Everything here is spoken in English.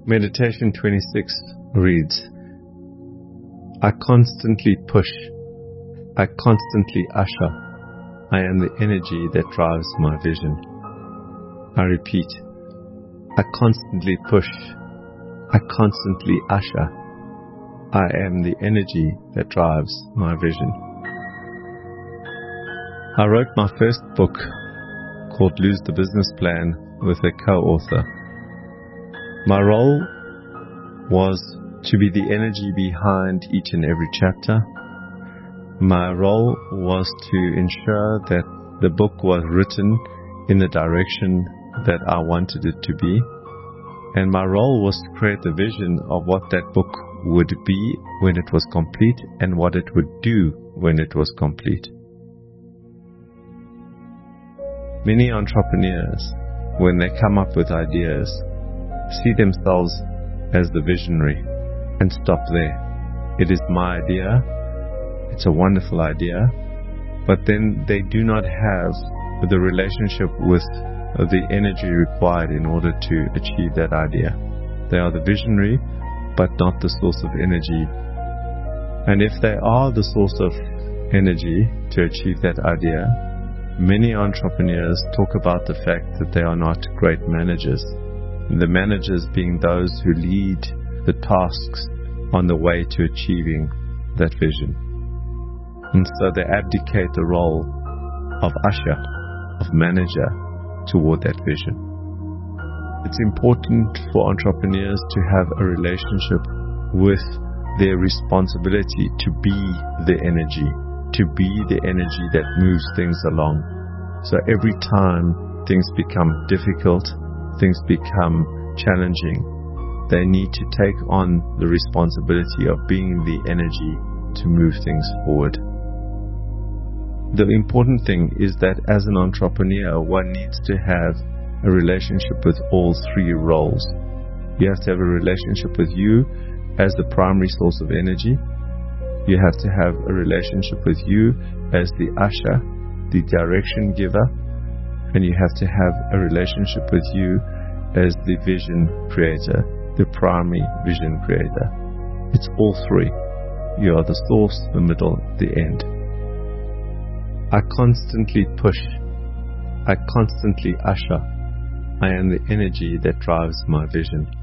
Meditation 26 reads, I constantly push, I constantly usher, I am the energy that drives my vision. I repeat, I constantly push, I constantly usher, I am the energy that drives my vision. I wrote my first book called Lose the Business Plan with a co-author. My role was to be the energy behind each and every chapter. My role was to ensure that the book was written in the direction that I wanted it to be. And my role was to create the vision of what that book would be when it was complete and what it would do when it was complete. Many entrepreneurs, when they come up with ideas, see themselves as the visionary and stop there. It is my idea, it's a wonderful idea, but then they do not have the relationship with the energy required in order to achieve that idea. They are the visionary, but not the source of energy. And if they are the source of energy to achieve that idea, many entrepreneurs talk about the fact that they are not great managers. The managers being those who lead the tasks on the way to achieving that vision. And so they abdicate the role of usher, of manager toward that vision. It's important for entrepreneurs to have a relationship with their responsibility to be the energy, to be the energy that moves things along. So every time things become difficult, things become challenging, they need to take on the responsibility of being the energy to move things forward. The important thing is that as an entrepreneur, one needs to have a relationship with all three roles. You have to have a relationship with you as the primary source of energy. You have to have a relationship with you as the usher, the direction giver, and you have to have a relationship with you as the vision creator, the primary vision creator. It's all three. You are the source, the middle, the end. I constantly push, I constantly usher, I am the energy that drives my vision.